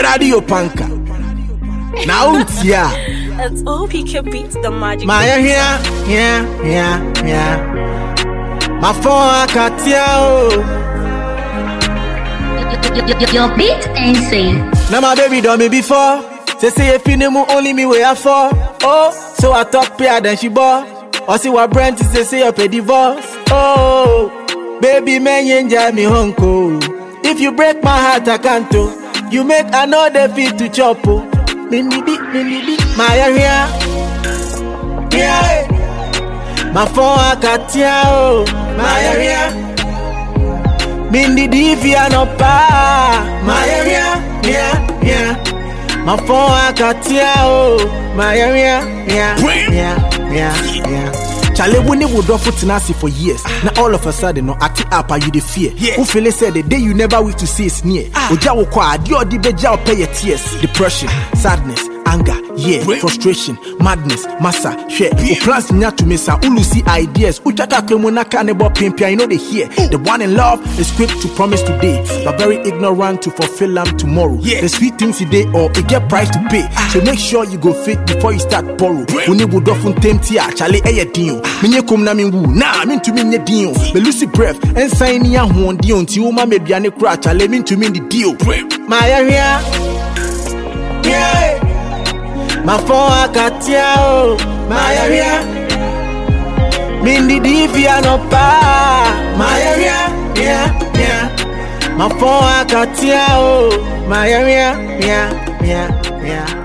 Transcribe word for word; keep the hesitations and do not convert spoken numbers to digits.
Radio Panka. Now it's yeah. Let's hope he can beat the magic. My here, yeah, yeah, yeah. My phone Katia. Your beat insane. Now my baby done me before. Say say if you know only me where I for. Oh, so I talk pair then she bought. Or see what Brent is say say up a divorce. Oh, baby man you enjoy me honko. If you break my heart I can't do. You make another fit to chop. Mindy beat, mindy beat, my area. Yeah, my phone Katia. Oh, my area. Mindy divia no pa, my area. Yeah, yeah. My phone Katia. Oh, my area. Yeah, yeah, yeah, yeah. Charlie, when they would offer tenacity for years, now all of a sudden, no, acting up, are you the fear? Who feel it said the day you never wish to see is near? Oja quad, your debeja pay your tears, depression, sadness, anger, yeah, frustration, madness, massa, share. Who plans not to miss out, ulusi ideas, uchaka kemuna cannibal pimpia, you know they hear. The one in love is quick to promise today, but very ignorant to fulfill them tomorrow. The sweet things today or it get price to pay, so make sure you go fit before you start borrow. When you would often tempt ya, Charlie, a deal. Minye kum na mingu na min to min ye deal. Me lucy breath and sign ya hon dion ti uma me biane kra chale min to min the deal. My area. Yeah. My phone Katia. Oh, my area. Min the divia no pa. My area. Yeah, yeah. My phone Katia. Oh, my area. Yeah, yeah, yeah.